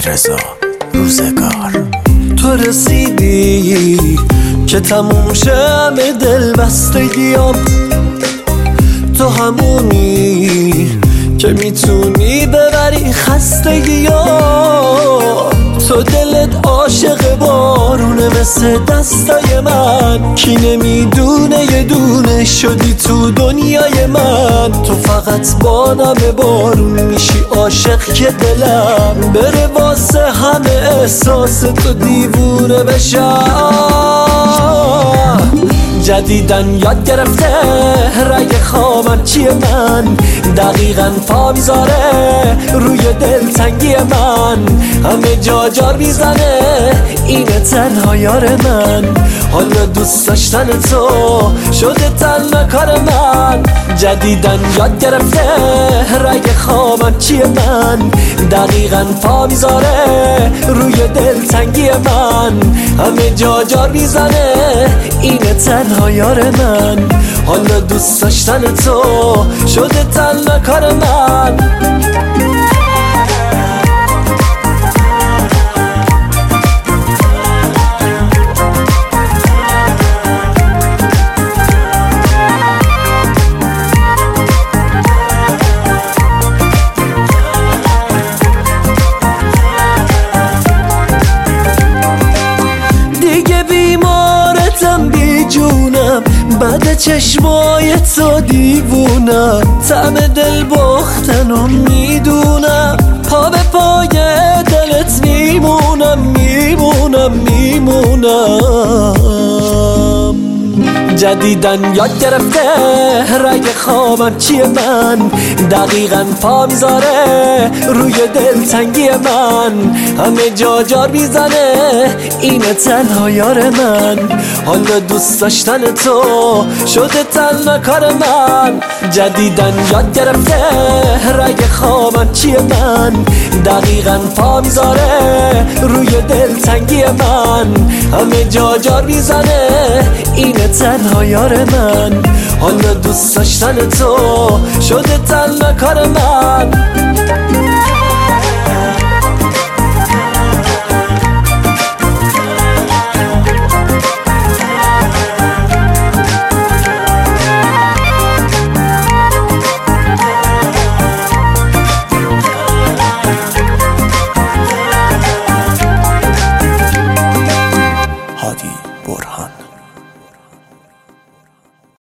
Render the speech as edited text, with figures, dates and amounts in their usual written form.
علیرضا روزگار. تو رسیدی که تموم شه همه دل بستگیام، تو همونی که میتونی ببری خستگیام. تو دلت عاشق بارونه مثل دستای من، کی نمیدونه یه دونه شدی تو دنیای من. تو فقط با نم بارون میشی عاشق که دلم بره واسه همه احساس تو دیوونه بشم. جدیدن یاد گرفته رگ خوابم چیه من، دقیقاً پا میذاره روی دلتنگی من. همه جا جار میزنه اینه تنها یار من، حالا دوست داشتن تو شده تنها کار من. جدیدن یاد گرفته رگ خوابم چیه من، دقیقاً پا میذاره روی دلتنگی من. همه جا جار میزنه اینه تنها یار من، حالا دوست داشتن تو شده تنها کار من. دیگه بیمارتم بی جونم، بعد چشمای تو دیوونم. طعم دل باختنو میدونم، پا به پای دلت میمونم میمونم میمونم. جدیدن یاد گرفته رگ خوابم چیه من، دقیقاً پا میذاره روی دلتنگی من. همه جا جار میزنه اینه تنها یار من، حالا دوست داشتن تو شده تنها کار من. جدیدن یاد گرفته رگ خوابم چیه من، دقیقاً پا میذاره روی دلتنگی من. همه جا جار میزنه اینه تنها یار من، حالا دوست داشتن تو شده تنها کار من.